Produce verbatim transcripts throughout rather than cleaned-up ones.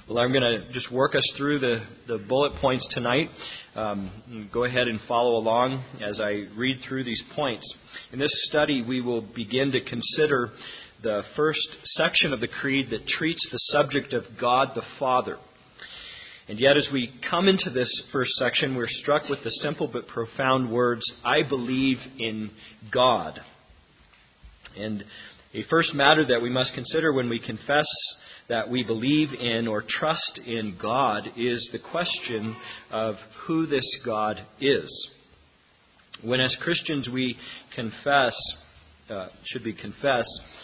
Well, I'm going to just work us through the, the bullet points tonight. Um, go ahead and follow along as I read through these points. In this study, we will begin to consider the first section of the Creed that treats the subject of God the Father. And yet, as we come into this first section, we're struck with the simple but profound words, I believe in God. And a first matter that we must consider when we confess that we believe in or trust in God is the question of who this God is. When as Christians we confess, uh, should we confess,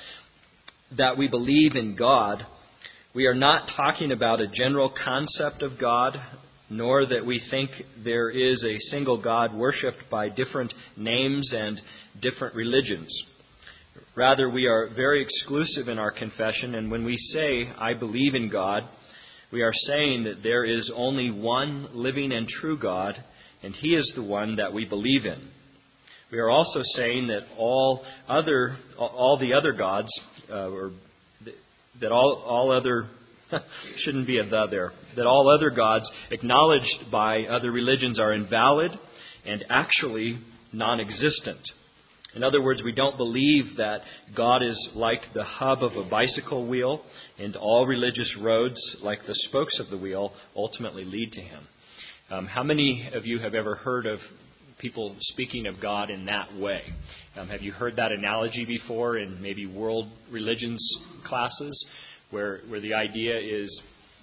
that we believe in God, we are not talking about a general concept of God, nor that we think there is a single God worshipped by different names and different religions. Rather, we are very exclusive in our confession, and when we say, I believe in God, we are saying that there is only one living and true God, and He is the one that we believe in. We are also saying that all other, all the other gods, uh, or that all, all other, shouldn't be a the there, that all other gods acknowledged by other religions are invalid and actually non-existent. In other words, we don't believe that God is like the hub of a bicycle wheel and all religious roads, like the spokes of the wheel, ultimately lead to Him. Um, how many of you have ever heard of people speaking of God in that way? Um, have you heard that analogy before in maybe world religions classes where, where the idea is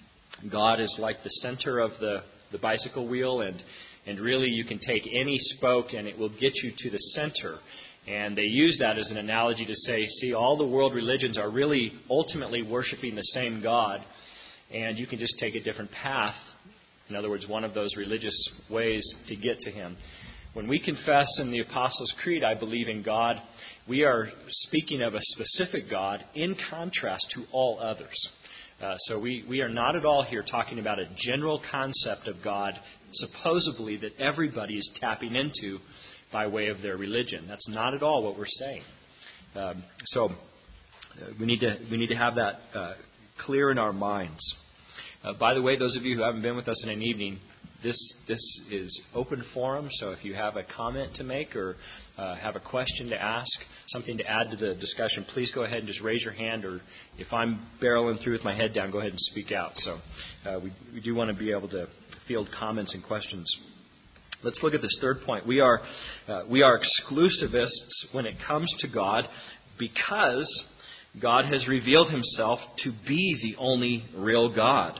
God is like the center of the, the bicycle wheel and, and really you can take any spoke and it will get you to the center. And they use that as an analogy to say, see, all the world religions are really ultimately worshiping the same God, and you can just take a different path. In other words, one of those religious ways to get to Him. When we confess in the Apostles' Creed, I believe in God, we are speaking of a specific God in contrast to all others. Uh, so we, we are not at all here talking about a general concept of God, supposedly that everybody is tapping into by way of their religion. That's not at all what we're saying. Um, so uh, we need to we need to have that uh, clear in our minds. Uh, by the way, those of you who haven't been with us in an evening, this this is open forum. So if you have a comment to make or uh, have a question to ask, something to add to the discussion, please go ahead and just raise your hand. Or if I'm barreling through with my head down, go ahead and speak out. So uh, we we do want to be able to field comments and questions. Let's look at this third point. We are uh, we are exclusivists when it comes to God because God has revealed Himself to be the only real God.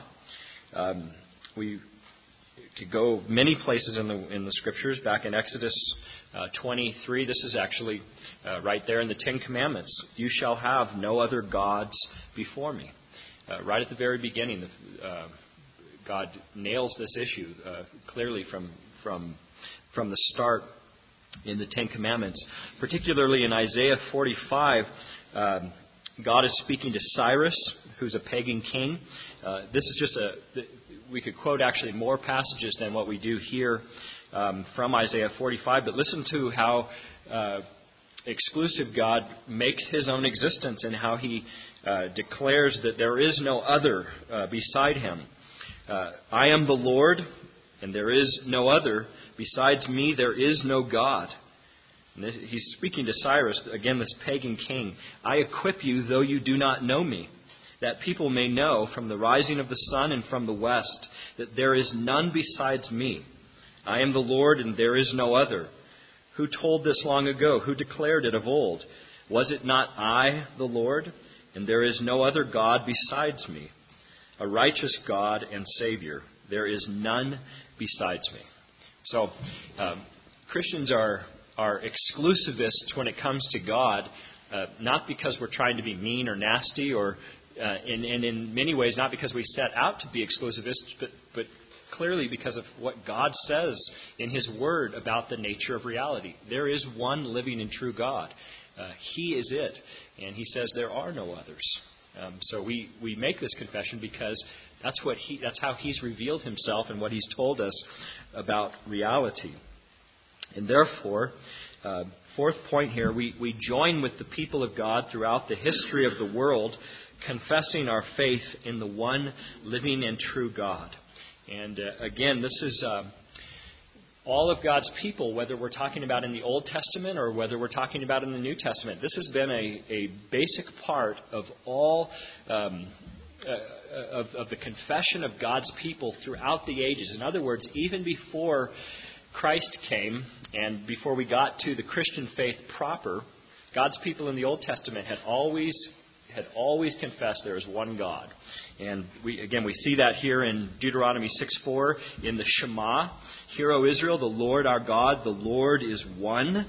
Um, we could go many places in the in the Scriptures. Back in Exodus uh, twenty-three, this is actually uh, right there in the Ten Commandments. You shall have no other gods before me. Uh, right at the very beginning, the, uh, God nails this issue uh, clearly from From, from the start in the Ten Commandments. Particularly in Isaiah forty-five, um, God is speaking to Cyrus, who's a pagan king. Uh, this is just a, we could quote actually more passages than what we do here um, from Isaiah forty-five, but listen to how uh, exclusive God makes His own existence and how He uh, declares that there is no other uh, beside Him. Uh, I am the Lord, and there is no other. Besides me, there is no God. And this, he's speaking to Cyrus, again, this pagan king. I equip you, though you do not know me, that people may know from the rising of the sun and from the west that there is none besides me. I am the Lord, and there is no other. Who told this long ago? Who declared it of old? Was it not I, the Lord? And there is no other God besides me, a righteous God and Savior. There is none besides me. So, um, Christians are are exclusivists when it comes to God, uh, not because we're trying to be mean or nasty, or uh, and, and in many ways not because we set out to be exclusivists, but but clearly because of what God says in His Word about the nature of reality. There is one living and true God. Uh, he is it, and He says there are no others. Um, so we, we make this confession because that's what he that's how He's revealed Himself and what He's told us about reality. And therefore, uh, fourth point here, we, we join with the people of God throughout the history of the world confessing our faith in the one living and true God. And uh, again, this is uh, all of God's people, whether we're talking about in the Old Testament or whether we're talking about in the New Testament. This has been a, a basic part of all um, uh, of, of the confession of God's people throughout the ages. In other words, even before Christ came and before we got to the Christian faith proper, God's people in the Old Testament had always had always confessed there is one God. And we again, we see that here in Deuteronomy six four in the Shema. Hear, O Israel, the Lord our God, the Lord is one.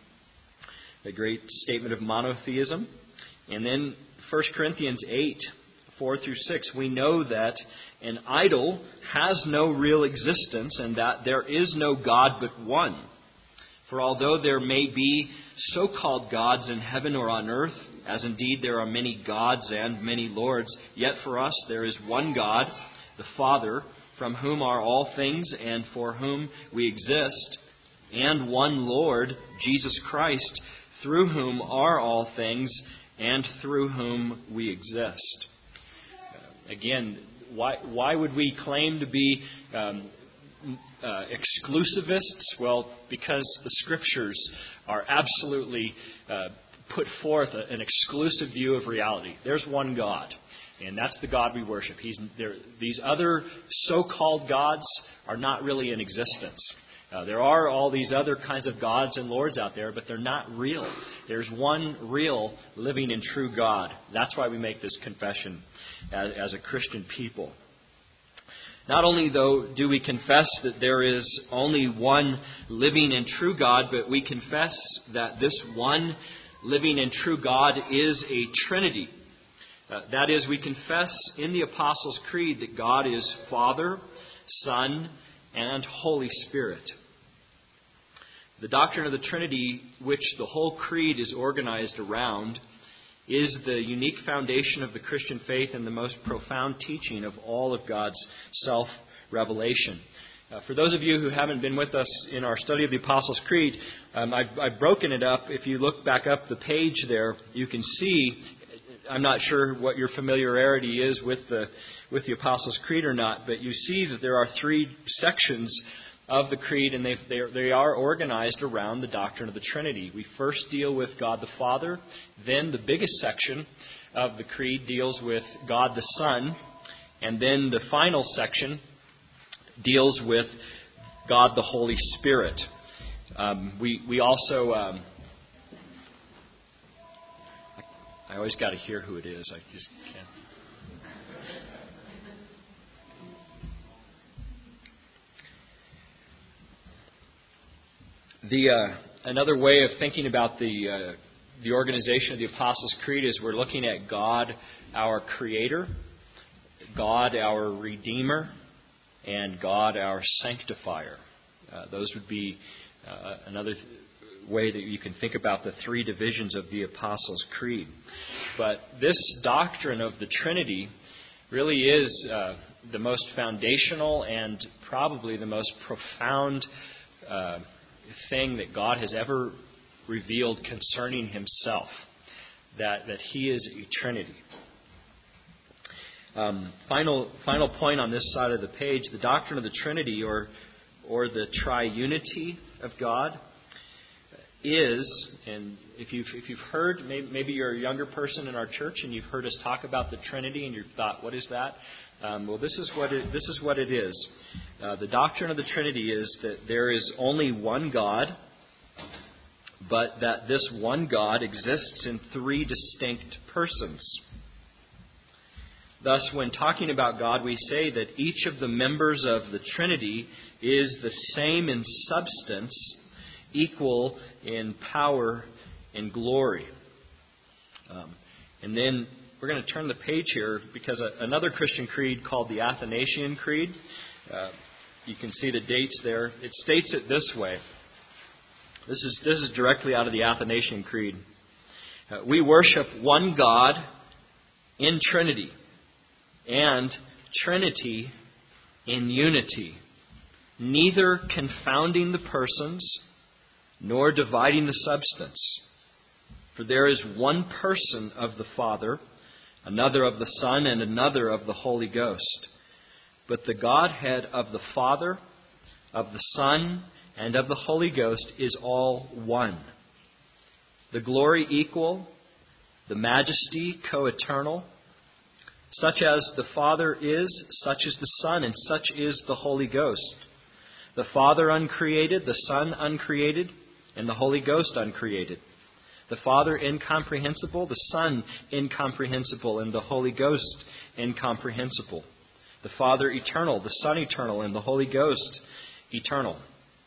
A great statement of monotheism. And then First Corinthians eight, four through six, we know that an idol has no real existence and that there is no God but one. For although there may be so-called gods in heaven or on earth, as indeed there are many gods and many lords, yet for us there is one God, the Father, from whom are all things and for whom we exist, and one Lord, Jesus Christ, through whom are all things and through whom we exist. Uh, again, why, why would we claim to be um, Uh, exclusivists? Well, because the Scriptures are absolutely uh, put forth a, an exclusive view of reality. There's one God, and that's the God we worship. He's there. These other so-called gods are not really in existence. Uh, there are all these other kinds of gods and lords out there, but they're not real. There's one real, living and true God. That's why we make this confession as, as a Christian people. Not only, though, do we confess that there is only one living and true God, but we confess that this one living and true God is a Trinity. Uh, that is, we confess in the Apostles' Creed that God is Father, Son, and Holy Spirit. The doctrine of the Trinity, which the whole Creed is organized around, is the unique foundation of the Christian faith and the most profound teaching of all of God's self-revelation. Uh, for those of you who haven't been with us in our study of the Apostles' Creed, um, I've, I've broken it up. If you look back up the page there, you can see, I'm not sure what your familiarity is with the, with the Apostles' Creed or not, but you see that there are three sections of the Creed, and they, they, they are organized around the doctrine of the Trinity. We first deal with God the Father, then the biggest section of the Creed deals with God the Son, and then the final section deals with God the Holy Spirit. Um, we, we also... Um, I always got to hear who it is. I just can't... The uh, another way of thinking about the uh, the organization of the Apostles' Creed is we're looking at God, our Creator, God, our Redeemer, and God, our Sanctifier. Uh, those would be uh, another th- way that you can think about the three divisions of the Apostles' Creed. But this doctrine of the Trinity really is uh, the most foundational and probably the most profound uh thing that God has ever revealed concerning Himself, that, that He is a Trinity. Um, final final point on this side of the page, the doctrine of the Trinity or or the triunity of God is, and if you've if you've heard, maybe, maybe you're a younger person in our church and you've heard us talk about the Trinity and you've thought, what is that? Um, well, this is what it, this is what it is. Uh, the doctrine of the Trinity is that there is only one God, but that this one God exists in three distinct persons. Thus, when talking about God, we say that each of the members of the Trinity is the same in substance, equal in power and glory. Um, and then we're going to turn the page here because a, another Christian creed called the Athanasian Creed, uh, you can see the dates there. It states it this way. This is this is directly out of the Athanasian Creed. Uh, we worship one God in Trinity, and Trinity in unity, neither confounding the persons nor dividing the substance. For there is one person of the Father, another of the Son, and another of the Holy Ghost. But the Godhead of the Father, of the Son, and of the Holy Ghost is all one. The glory equal, the majesty co-eternal. Such as the Father is, such is the Son, and such is the Holy Ghost. The Father uncreated, the Son uncreated, and the Holy Ghost uncreated. The Father incomprehensible, the Son incomprehensible, and the Holy Ghost incomprehensible. The Father eternal, the Son eternal, and the Holy Ghost eternal.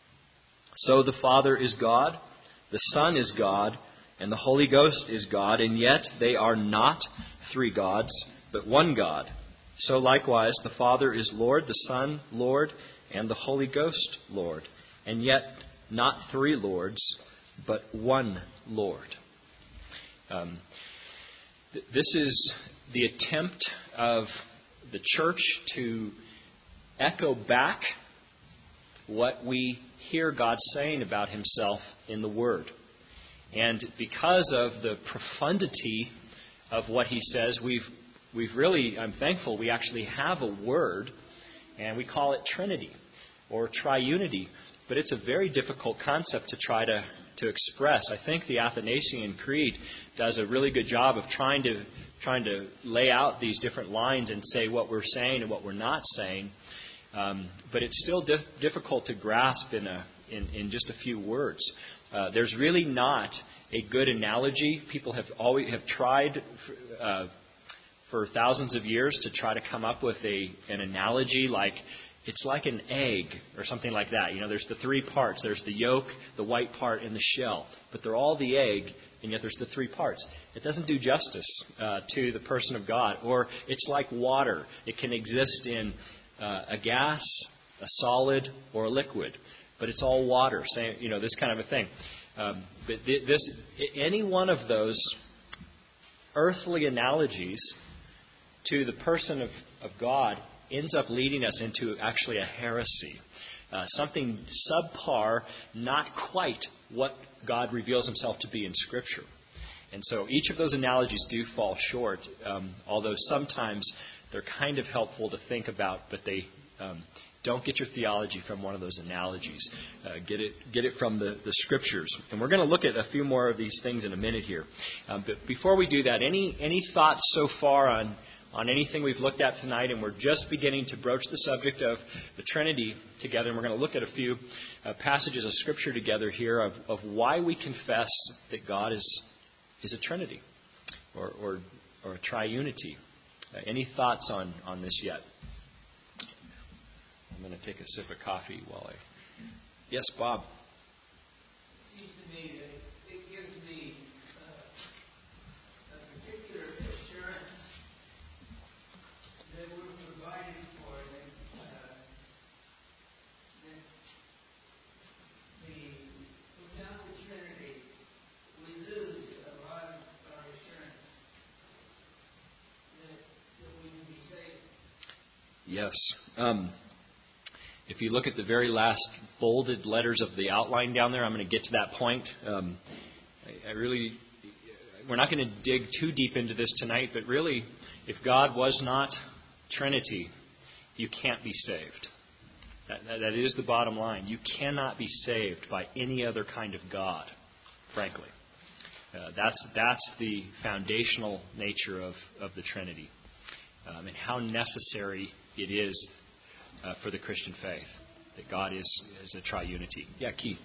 So the Father is God, the Son is God, and the Holy Ghost is God, and yet they are not three gods, but one God. So likewise the Father is Lord, the Son Lord, and the Holy Ghost Lord, and yet not three Lords, but one Lord. Um, th- this is the attempt of the church to echo back what we hear God saying about Himself in the Word. And because of the profundity of what He says, we've we've really, I'm thankful, we actually have a word, and we call it Trinity or triunity. But it's a very difficult concept to try to, to express. I think the Athanasian Creed does a really good job of trying to trying to lay out these different lines and say what we're saying and what we're not saying. Um, but it's still dif- difficult to grasp in a in, in just a few words. Uh, there's really not a good analogy. People have always have tried uh, for thousands of years to try to come up with a an analogy like it's like an egg or something like that. You know, there's the three parts. There's the yolk, the white part, and the shell. But they're all the egg, and yet there's the three parts. It doesn't do justice uh, to the person of God. Or it's like water. It can exist in uh, a gas, a solid, or a liquid. But it's all water. Same, you know, this kind of a thing. Um, but this, any one of those earthly analogies to the person of, of God ends up leading us into actually a heresy. Uh, something subpar, not quite what God reveals Himself to be in Scripture. And so each of those analogies do fall short, um, although sometimes they're kind of helpful to think about, but they um, don't get your theology from one of those analogies. Uh, get it get it from the, the Scriptures. And we're going to look at a few more of these things in a minute here. Um, but before we do that, any any thoughts so far on on anything we've looked at tonight? And we're just beginning to broach the subject of the Trinity together. And we're going to look at a few uh, passages of Scripture together here of, of why we confess that God is is a Trinity or or, or a triunity. Uh, any thoughts on, on this yet? I'm going to take a sip of coffee while I... Yes, Bob. It seems to me that it gives me uh, a particular assurance that we're provided for, that, uh, that the, without the Trinity, we lose a lot of our assurance that, that we can be saved. Yes. Um, if you look at the very last bolded letters of the outline down there, I'm going to get to that point. Um, I, I really, we're not going to dig too deep into this tonight, but really, if God was not Trinity, you can't be saved. That, that, that is the bottom line. You cannot be saved by any other kind of God, frankly. Uh, that's that's the foundational nature of, of the Trinity, um, and how necessary it is uh, for the Christian faith that God is, is a triunity. Yeah, Keith.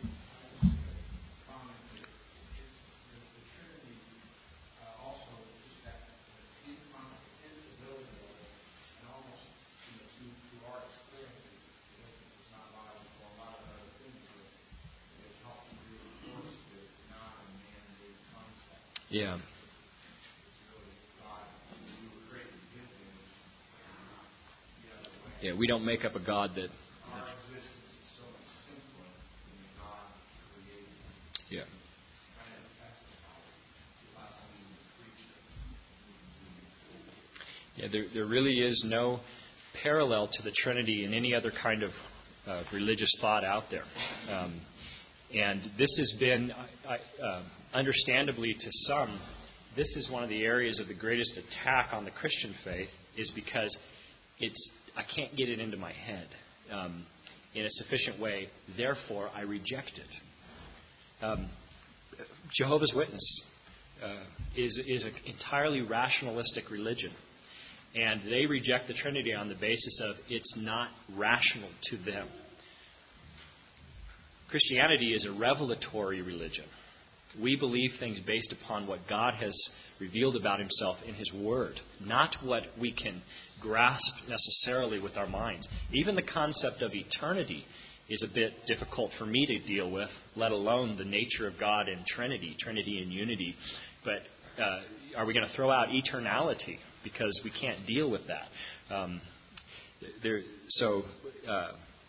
Yeah. Yeah, we don't make up a God that... Yeah. Yeah, there, there really is no parallel to the Trinity in any other kind of uh, religious thought out there. Um, and this has been, I, I, uh, understandably to some, this is one of the areas of the greatest attack on the Christian faith, is because it's I can't get it into my head um, in a sufficient way. Therefore, I reject it. Um, Jehovah's Witness uh, is is an entirely rationalistic religion, and they reject the Trinity on the basis of it's not rational to them. Christianity is a revelatory religion. We believe things based upon what God has revealed about Himself in His Word, not what we can grasp necessarily with our minds. Even the concept of eternity is a bit difficult for me to deal with, let alone the nature of God and Trinity, Trinity and unity. But uh, are we going to throw out eternality because we can't deal with that? Um, there, so, uh,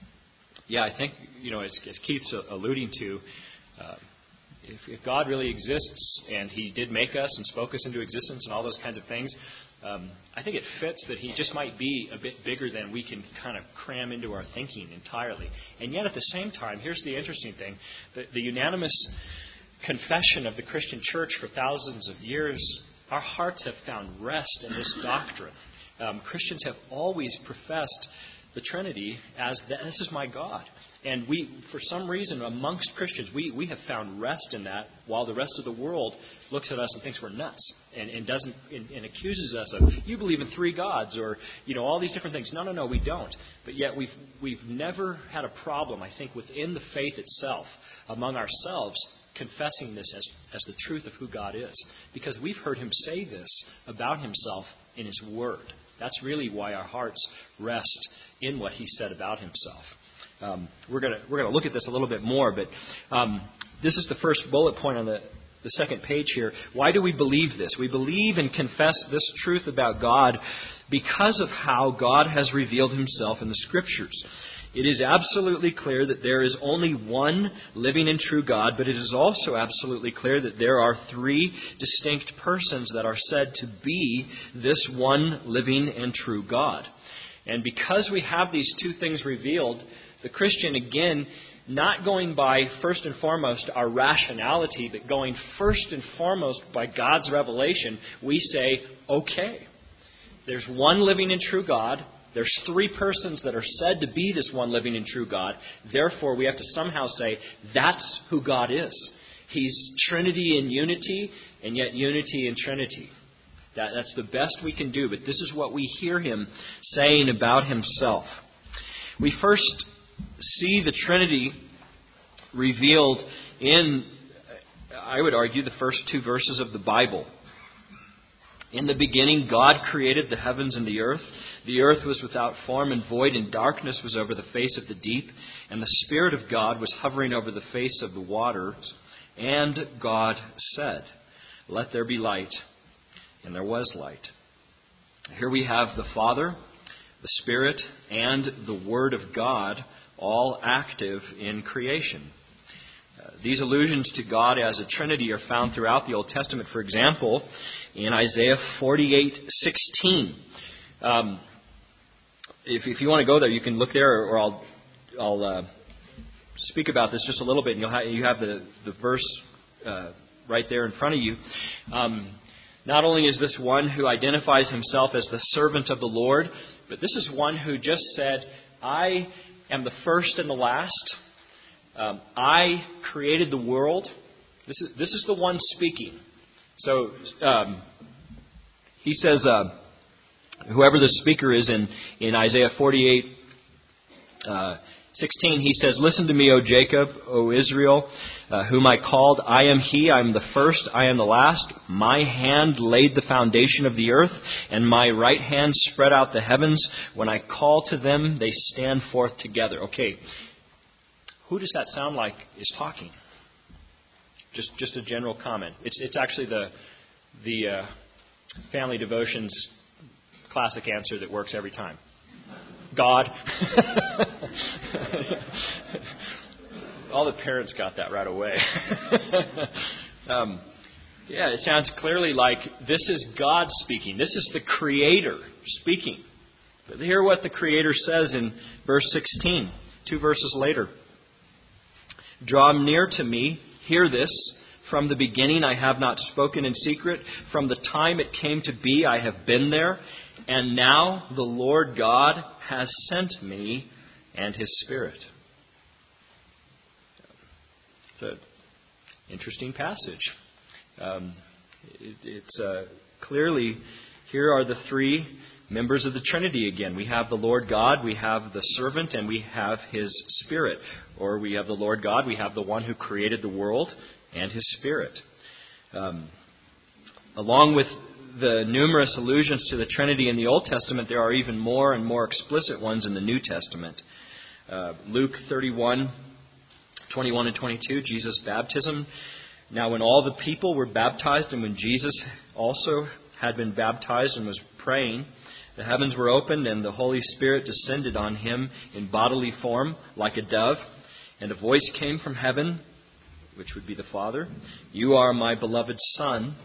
yeah, I think, you know, as, as Keith's alluding to, uh, If, if God really exists and He did make us and spoke us into existence and all those kinds of things, um, I think it fits that He just might be a bit bigger than we can kind of cram into our thinking entirely. And yet at the same time, here's the interesting thing, the, the unanimous confession of the Christian church for thousands of years, our hearts have found rest in this doctrine. Um, Christians have always professed the Trinity as, this is my God. And we, for some reason, amongst Christians, we, we have found rest in that, while the rest of the world looks at us and thinks we're nuts and, and doesn't and, and accuses us of, you believe in three gods, or, you know, all these different things. No, no, no, we don't. But yet we've we've never had a problem, I think, within the faith itself, among ourselves, confessing this as, as the truth of who God is. Because we've heard Him say this about Himself in His Word. That's really why our hearts rest in what He said about Himself. Um, we're going to we're going to look at this a little bit more, but um, this is the first bullet point on the, the second page here. Why do we believe this? We believe and confess this truth about God because of how God has revealed Himself in the Scriptures. It is absolutely clear that there is only one living and true God, but it is also absolutely clear that there are three distinct persons that are said to be this one living and true God. And because we have these two things revealed, the Christian, again, not going by first and foremost our rationality, but going first and foremost by God's revelation, we say, okay, there's one living and true God. There's three persons that are said to be this one living and true God. Therefore, we have to somehow say, that's who God is. He's Trinity in unity, and yet unity in Trinity. That, that's the best we can do, but this is what we hear Him saying about Himself. We first see the Trinity revealed in, I would argue, the first two verses of the Bible. In the beginning, God created the heavens and the earth. The earth was without form and void, and darkness was over the face of the deep. And the Spirit of God was hovering over the face of the waters. And God said, "Let there be light." And there was light. Here we have the Father, the Spirit, and the Word of God all active in creation. Uh, these allusions to God as a Trinity are found throughout the Old Testament. For example, in Isaiah forty-eight sixteen. Um, if, if you want to go there, you can look there, or I'll I'll uh, speak about this just a little bit, and you'll ha- you have the the verse uh, right there in front of you. Um, Not only is this one who identifies himself as the servant of the Lord, but this is one who just said, I am the first and the last. Um, I created the world. This is this is the one speaking. So um, he says, uh, whoever the speaker is in, in Isaiah forty-eight uh, sixteen, he says, "Listen to me, O Jacob, O Israel, uh, whom I called. I am He, I am the first, I am the last. My hand laid the foundation of the earth, and my right hand spread out the heavens. When I call to them, they stand forth together." Okay, who does that sound like is talking? Just just a general comment. It's it's actually the the uh, Family Devotions classic answer that works every time. God. All the parents got that right away. um, yeah, it sounds clearly like this is God speaking. This is the Creator speaking. But hear what the Creator says in verse sixteen, two verses later. "Draw near to me, hear this, From the beginning I have not spoken in secret. From the time it came to be, I have been there. And now the Lord God has sent me and His Spirit. It's an interesting passage. Um, it, it's uh, clearly, here are the three members of the Trinity again. We have the Lord God, we have the servant, and we have His Spirit. Or we have the Lord God, we have the one who created the world, and His Spirit. Um, along with the numerous allusions to the Trinity in the Old Testament, there are even more and more explicit ones in the New Testament. Uh, Luke thirty-one, twenty-one and twenty-two, Jesus' baptism. Now when all the people were baptized, and when Jesus also had been baptized and was praying, the heavens were opened, and the Holy Spirit descended on Him in bodily form like a dove. And a voice came from heaven, which would be the Father. You are my beloved Son.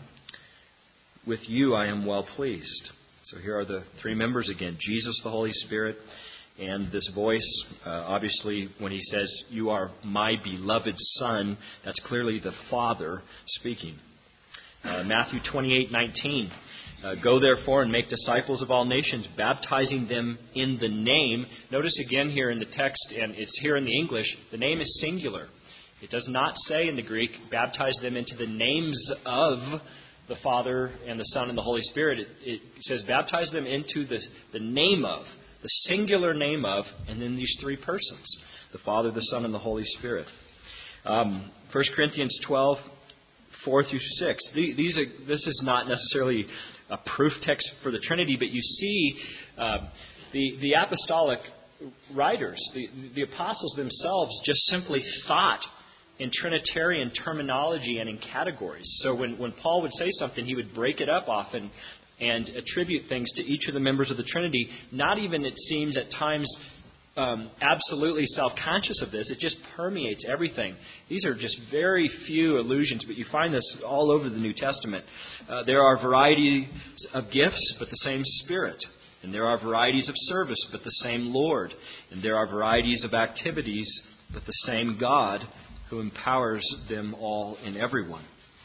With you I am well pleased. So here are the three members again. Jesus, the Holy Spirit, and this voice. Uh, obviously, when He says, you are my beloved Son, that's clearly the Father speaking. Uh, Matthew twenty-eight nineteen. Uh, Go therefore and make disciples of all nations, baptizing them in the name. Notice again here in the text, and it's here in the English, the name is singular. It does not say in the Greek, baptize them into the names of the Father and the Son and the Holy Spirit. It, it says baptize them into the, the name of, the singular name of, and then these three persons, the Father, the Son, and the Holy Spirit. Um, First Corinthians twelve, four through six. These are, this is not necessarily a proof text for the Trinity, but you see uh, the, the apostolic writers, the, the apostles themselves just simply thought in Trinitarian terminology and in categories. So when, when Paul would say something, he would break it up often and attribute things to each of the members of the Trinity. Not even, it seems, at times um, absolutely self-conscious of this. It just permeates everything. These are just very few allusions, but you find this all over the New Testament. Uh, there are varieties of gifts, but the same Spirit. And there are varieties of service, but the same Lord. And there are varieties of activities, but the same God, who empowers them all in everyone.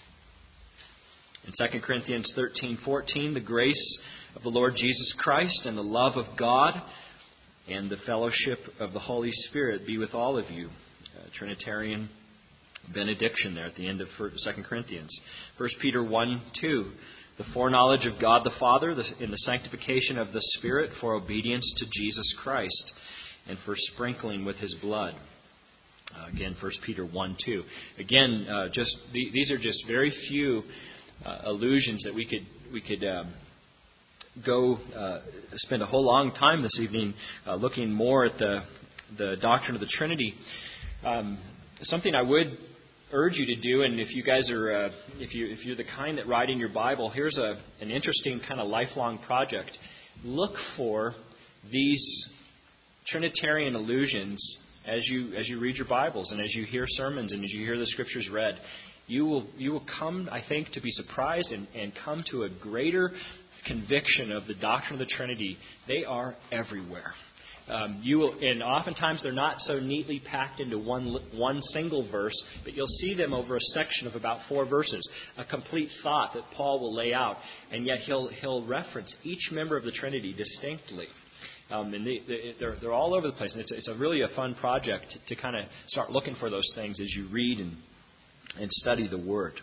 In Second Corinthians thirteen fourteen, the grace of the Lord Jesus Christ and the love of God and the fellowship of the Holy Spirit be with all of you. Uh, Trinitarian benediction there at the end of Second Corinthians. First Peter one two, the foreknowledge of God the Father in the sanctification of the Spirit for obedience to Jesus Christ and for sprinkling with His blood. Uh, again, First Peter one two. Again, uh, just the, these are just very few uh, allusions that we could we could um, go uh, spend a whole long time this evening uh, looking more at the the doctrine of the Trinity. Um, something I would urge you to do, and if you guys are uh, if you if you're the kind that write in your Bible, here's a an interesting kind of lifelong project. Look for these Trinitarian allusions. As you as you read your Bibles and as you hear sermons and as you hear the Scriptures read, you will you will come, I think, to be surprised and, and come to a greater conviction of the doctrine of the Trinity. They are everywhere. Um, you will, and oftentimes they're not so neatly packed into one one single verse, but you'll see them over a section of about four verses, a complete thought that Paul will lay out, and yet he'll he'll reference each member of the Trinity distinctly. Um, and they, they're, they're all over the place. And it's, it's a really a fun project to, to kind of start looking for those things as you read and, and study the Word.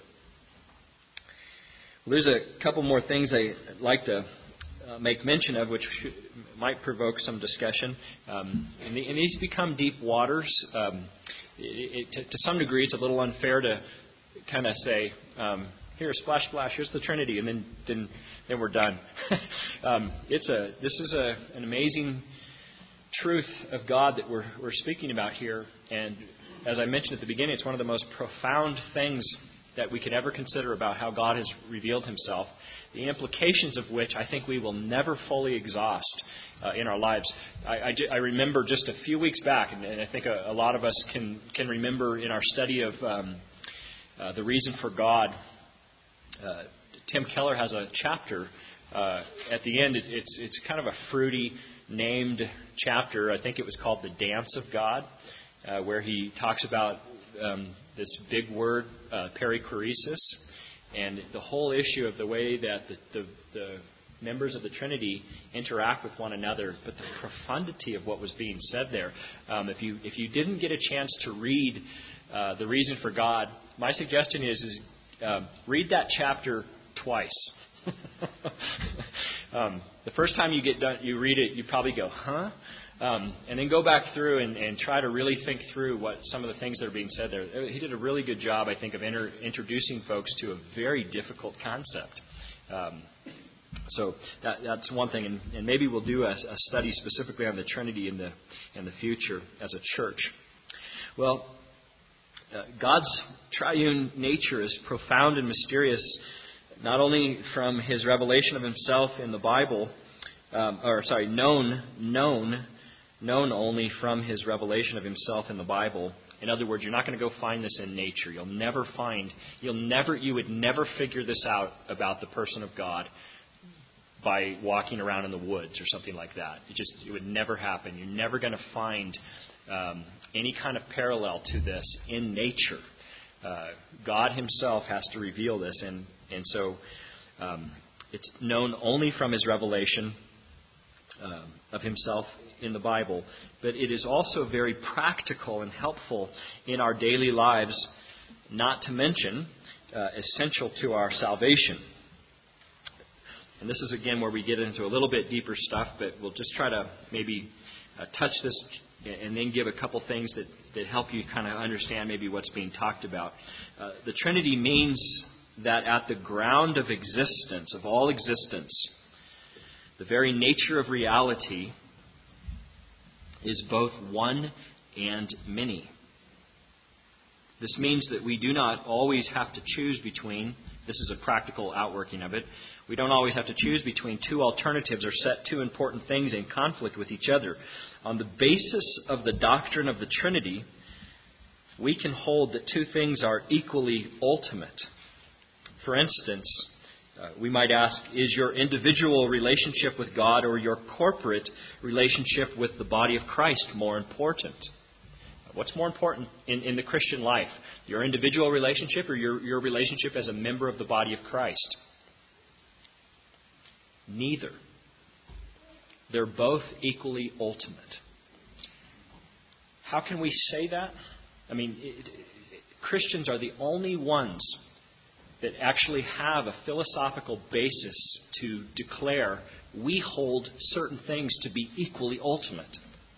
Well, there's a couple more things I'd like to uh, make mention of, which should, might provoke some discussion. Um, and, the, and these become deep waters. Um, it, it, to, to some degree, it's a little unfair to kind of say, um, here, splash, splash, here's the Trinity, and then then, then we're done. um, it's a this is a, an amazing truth of God that we're we're speaking about here. And as I mentioned at the beginning, it's one of the most profound things that we could ever consider about how God has revealed Himself, the implications of which I think we will never fully exhaust uh, in our lives. I, I, I remember just a few weeks back, and, and I think a, a lot of us can, can remember in our study of um, uh, The Reason for God, uh, Tim Keller has a chapter uh, at the end. It, it's, it's kind of a fruity named chapter. I think it was called The Dance of God, uh, where he talks about um, this big word, uh, perichoresis, and the whole issue of the way that the, the, the members of the Trinity interact with one another, but the profundity of what was being said there. Um, if you if you didn't get a chance to read uh, The Reason for God, my suggestion is is uh, read that chapter twice. um, the first time you get done, you read it, you probably go, huh? Um, and then go back through and, and try to really think through what some of the things that are being said there. He did a really good job, I think, of inter- introducing folks to a very difficult concept. Um, so that, that's one thing, and, and maybe we'll do a, a study specifically on the Trinity in the in the future as a church. Well, uh, God's triune nature is profound and mysterious, not only from His revelation of Himself in the Bible, um, or sorry, known, known, known only from His revelation of Himself in the Bible. In other words, you're not going to go find this in nature. You'll never find, you'll never, you would never figure this out about the person of God by walking around in the woods or something like that. It just, it would never happen. You're never going to find um, any kind of parallel to this in nature. Uh, God Himself has to reveal this, and and so um, it's known only from His revelation uh, of Himself in the Bible. But it is also very practical and helpful in our daily lives, not to mention uh, essential to our salvation. And this is, again, where we get into a little bit deeper stuff, but we'll just try to maybe uh, touch this and then give a couple things that, that help you kind of understand maybe what's being talked about. Uh, the Trinity means that at the ground of existence, of all existence, the very nature of reality is both one and many. This means that we do not always have to choose between, this is a practical outworking of it, we don't always have to choose between two alternatives or set two important things in conflict with each other. On the basis of the doctrine of the Trinity, we can hold that two things are equally ultimate. For instance, uh, we might ask, is your individual relationship with God or your corporate relationship with the body of Christ more important? What's more important in, in the Christian life? Your individual relationship or your, your relationship as a member of the body of Christ? Neither. They're both equally ultimate. How can we say that? I mean, it, it, Christians are the only ones that actually have a philosophical basis to declare we hold certain things to be equally ultimate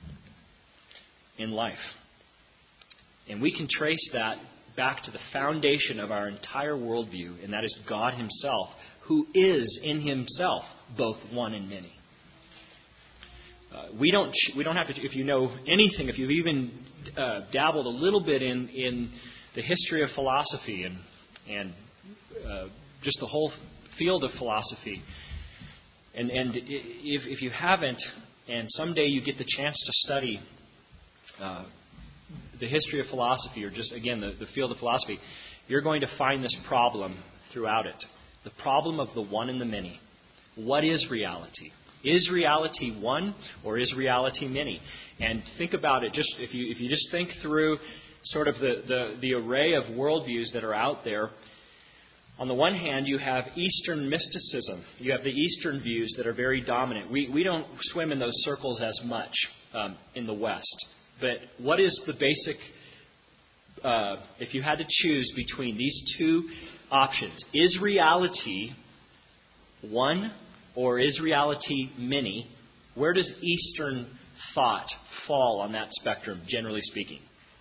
in life. And we can trace that back to the foundation of our entire worldview, and that is God Himself, who is in Himself both one and many. Uh, we don't we don't have to, if you know anything, if you've even uh, dabbled a little bit in, in the history of philosophy and and uh, just the whole field of philosophy, and and if if you haven't, and someday you get the chance to study uh, the history of philosophy, or just again the, the field of philosophy, you're going to find this problem throughout it: the problem of the one and the many. What is reality? Is reality one or is reality many? And think about it. Just if you if you just think through sort of the, the, the array of worldviews that are out there. On the one hand, you have Eastern mysticism. You have the Eastern views that are very dominant. We we don't swim in those circles as much um, in the West. But what is the basic? Uh, if you had to choose between these two options, is reality one or is reality many? Where does Eastern thought fall on that spectrum, generally speaking?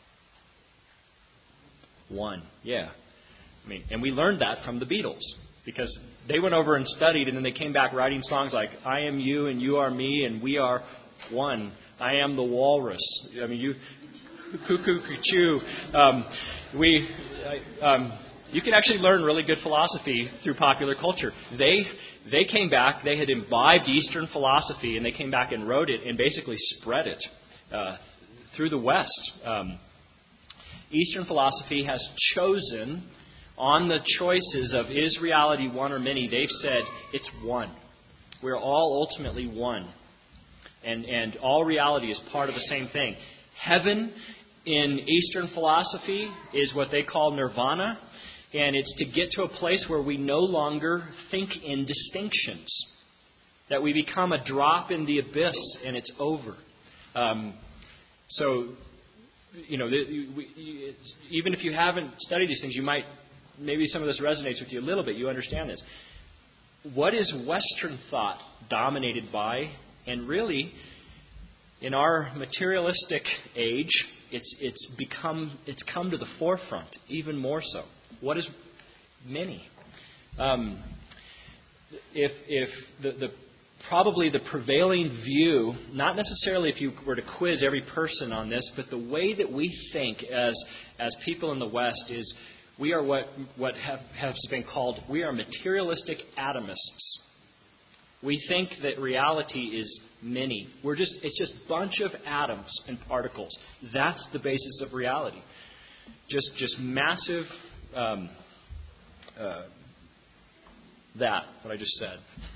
One, yeah. I mean, and we learned that from the Beatles, because they went over and studied, and then they came back writing songs like "I am you and you are me and we are one. I am the walrus." I mean, you cuckoo choo. Um, we, um, you can actually learn really good philosophy through popular culture. They they came back. They had imbibed Eastern philosophy, and they came back and wrote it and basically spread it uh, through the West. Um, Eastern philosophy has chosen, on the choices of is reality one or many, they've said it's one. We're all ultimately one. And and all reality is part of the same thing. Heaven in Eastern philosophy is what they call nirvana, and it's to get to a place where we no longer think in distinctions, that we become a drop in the abyss and it's over. Um, so, you know, we, even if you haven't studied these things, you might, maybe some of this resonates with you a little bit. You understand this. What is Western thought dominated by? And really, in our materialistic age, it's it's become it's come to the forefront even more so. What is many? Um, if if the, the probably the prevailing view, not necessarily if you were to quiz every person on this, but the way that we think as as people in the West is we are what what have, has been called we are materialistic atomists. We think that reality is many. We're just it's just a bunch of atoms and particles. That's the basis of reality. Just just massive um, uh, that what I just said.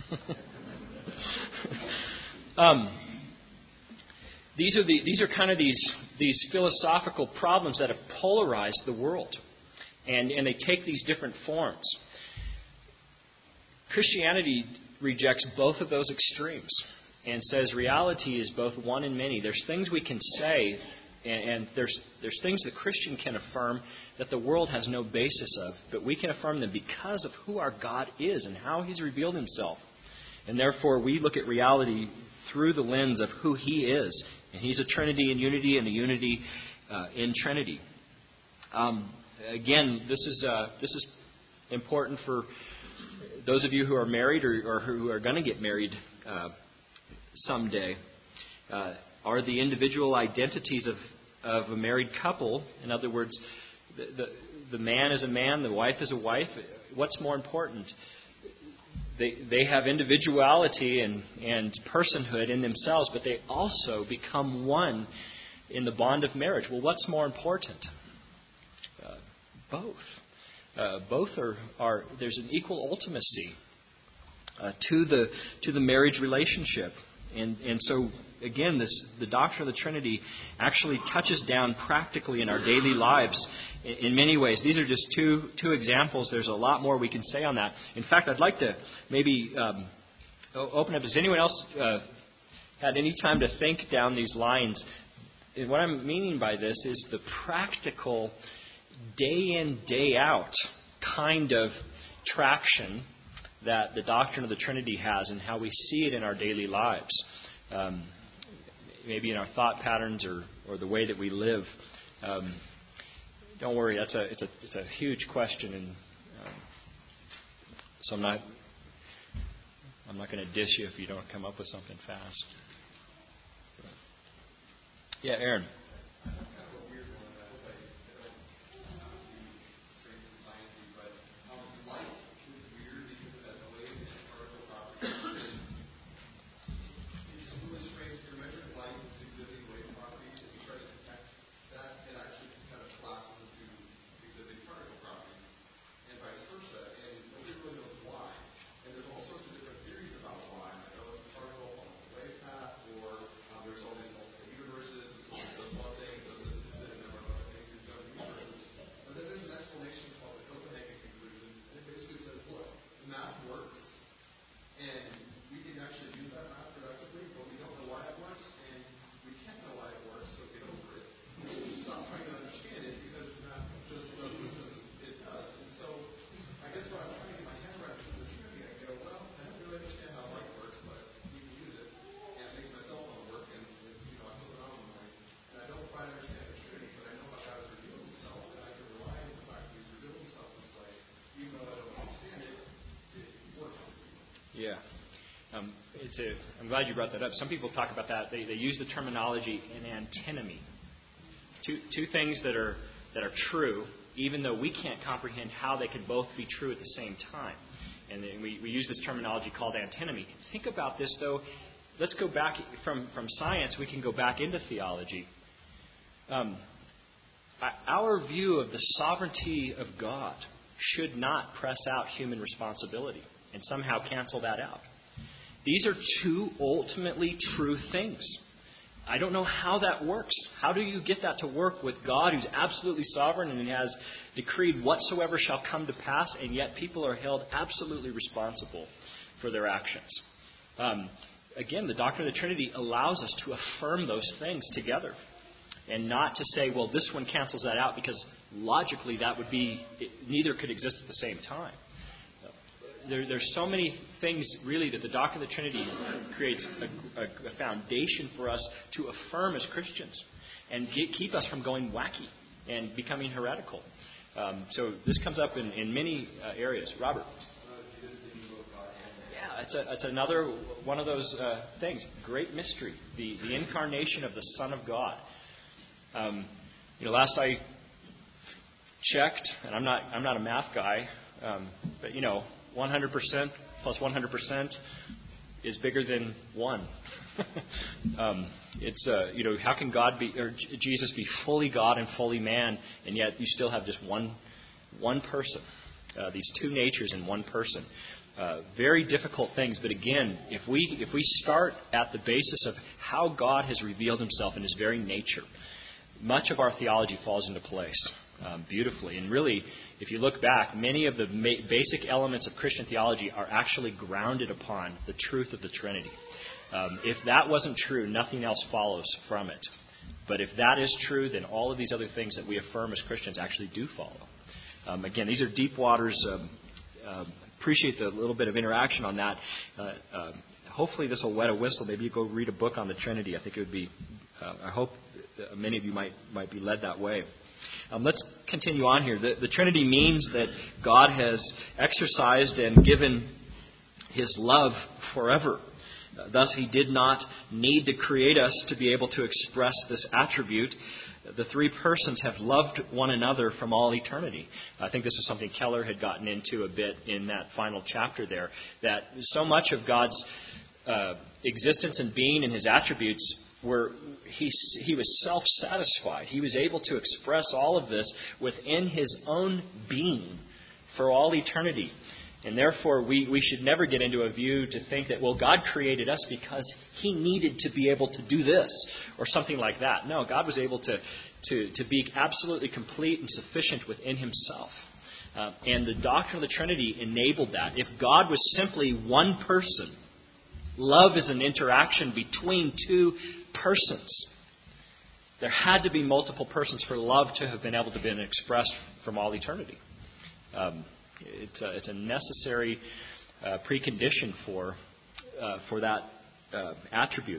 um, these are the these are kind of these these philosophical problems that have polarized the world, and and they take these different forms. Christianity rejects both of those extremes and says reality is both one and many. There's things we can say, and, and there's there's things the Christian can affirm that the world has no basis of, but we can affirm them because of who our God is and how He's revealed Himself. And therefore, we look at reality through the lens of who He is. And He's a Trinity in unity and a unity uh, in Trinity. Um, again, this is uh, this is important for those of you who are married or, or who are going to get married uh, someday. Uh, are the individual identities of, of a married couple, in other words, the, the, the man is a man, the wife is a wife, what's more important? They they have individuality and, and personhood in themselves, but they also become one in the bond of marriage. Well, what's more important? Uh, both. Uh, both are, are there's an equal ultimacy uh, to the to the marriage relationship, and and so again, this the doctrine of the Trinity actually touches down practically in our daily lives in, in many ways. These are just two two examples. There's a lot more we can say on that. In fact, I'd like to maybe um, open up. Has anyone else uh, had any time to think down these lines? And what I'm meaning by this is the practical, day in, day out kind of traction that the doctrine of the Trinity has and how we see it in our daily lives. Um, maybe in our thought patterns or, or the way that we live. Um, don't worry, that's a it's a it's a huge question, and um, so I'm not I'm not going to dish you if you don't come up with something fast. Yeah, Aaron. Yeah. Um, it's a, I'm glad you brought that up. Some people talk about that. They, they use the terminology an antinomy. Two, two things that are that are true, even though we can't comprehend how they could both be true at the same time. And then we, we use this terminology called antinomy. Think about this, though. Let's go back from, from science. We can go back into theology. Um, our view of the sovereignty of God should not press out human responsibility and somehow cancel that out. These are two ultimately true things. I don't know how that works. How do you get that to work with God who's absolutely sovereign and has decreed whatsoever shall come to pass, and yet people are held absolutely responsible for their actions? Um, again, the doctrine of the Trinity allows us to affirm those things together and not to say, well, this one cancels that out, because logically that would be, it, neither could exist at the same time. There, there's so many things, really, that the doctrine of the Trinity creates a, a, a foundation for us to affirm as Christians and get, keep us from going wacky and becoming heretical. Um, so this comes up in, in many uh, areas. Robert? Yeah, it's, a, it's another one of those uh, things. Great mystery, the, the incarnation of the Son of God. Um, you know, last I checked, and I'm not I'm not a math guy, um, but you know, one hundred percent plus one hundred percent is bigger than one. um, it's uh, you know, how can God be or Jesus be fully God and fully man, and yet you still have just one one person, uh, these two natures in one person. Uh, very difficult things, but again, if we if we start at the basis of how God has revealed Himself in His very nature, much of our theology falls into place um, beautifully. And really, if you look back, many of the ma- basic elements of Christian theology are actually grounded upon the truth of the Trinity. Um, if that wasn't true, nothing else follows from it. But if that is true, then all of these other things that we affirm as Christians actually do follow. Um, again, these are deep waters. Um, uh, appreciate the little bit of interaction on that. Uh, uh, hopefully this will wet a whistle. Maybe you go read a book on the Trinity. I think it would be, uh, I hope many of you might might be led that way. Um, let's continue on here. The, the Trinity means that God has exercised and given His love forever. Uh, thus, He did not need to create us to be able to express this attribute. The three persons have loved one another from all eternity. I think this is something Keller had gotten into a bit in that final chapter there, that so much of God's uh, existence and being and His attributes where he, he was self-satisfied. He was able to express all of this within His own being for all eternity. And therefore, we, we should never get into a view to think that, well, God created us because He needed to be able to do this or something like that. No, God was able to, to, to be absolutely complete and sufficient within Himself. Uh, and the doctrine of the Trinity enabled that. If God was simply one person, love is an interaction between two persons. There had to be multiple persons for love to have been able to be expressed from all eternity. Um, it's, a, it's a necessary uh, precondition for uh, for that uh, attribute.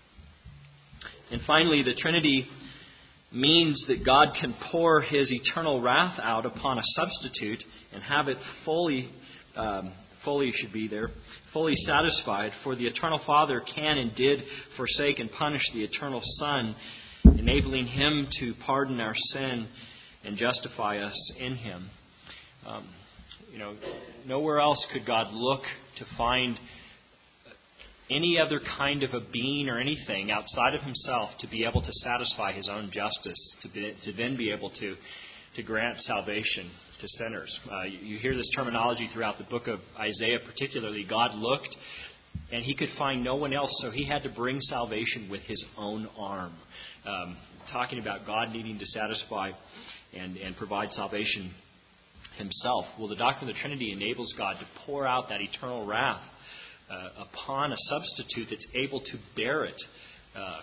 And finally, the Trinity means that God can pour His eternal wrath out upon a substitute and have it fully um, fully should be there, fully satisfied, for the eternal Father can and did forsake and punish the eternal Son, enabling Him to pardon our sin and justify us in Him. Um, you know, nowhere else could God look to find any other kind of a being or anything outside of Himself to be able to satisfy His own justice, to, be, to then be able to, to grant salvation to sinners. Uh, you, you hear this terminology throughout the book of Isaiah particularly. God looked and He could find no one else, so He had to bring salvation with His own arm. Um, talking about God needing to satisfy and, and provide salvation Himself. Well, the doctrine of the Trinity enables God to pour out that eternal wrath uh, upon a substitute that's able to bear it. Uh,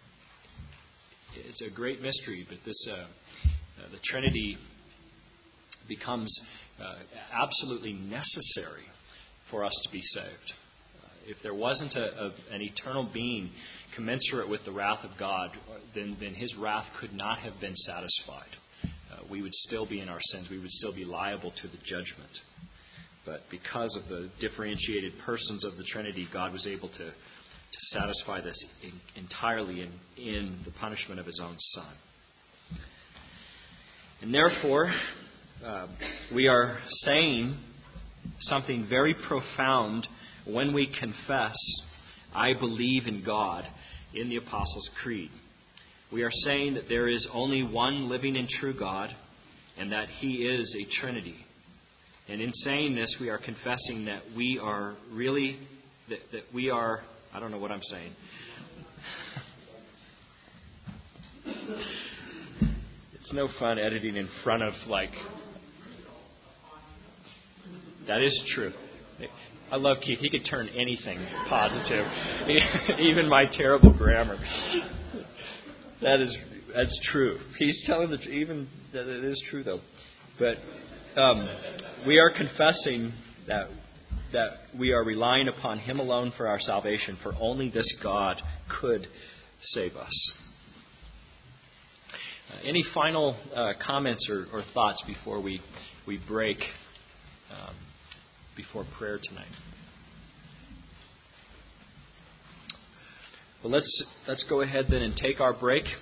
it's a great mystery, but this uh, uh, the Trinity becomes uh, absolutely necessary for us to be saved. Uh, if there wasn't a, a, an eternal being commensurate with the wrath of God, then, then His wrath could not have been satisfied. Uh, we would still be in our sins. We would still be liable to the judgment. But because of the differentiated persons of the Trinity, God was able to, to satisfy this in, entirely in, in the punishment of His own Son. And therefore, uh, we are saying something very profound when we confess, I believe in God, in the Apostles' Creed. We are saying that there is only one living and true God, and that He is a Trinity. And in saying this, we are confessing that we are really, that, that we are, I don't know what I'm saying. It's no fun editing in front of, like... That is true. I love Keith. He could turn anything positive, even my terrible grammar. That is that's true. He's telling the truth. Even that it is true, though. But um, we are confessing that that we are relying upon Him alone for our salvation. For only this God could save us. Uh, any final uh, comments or, or thoughts before we we break? Um, before prayer tonight. Well, let's let's go ahead then and take our break.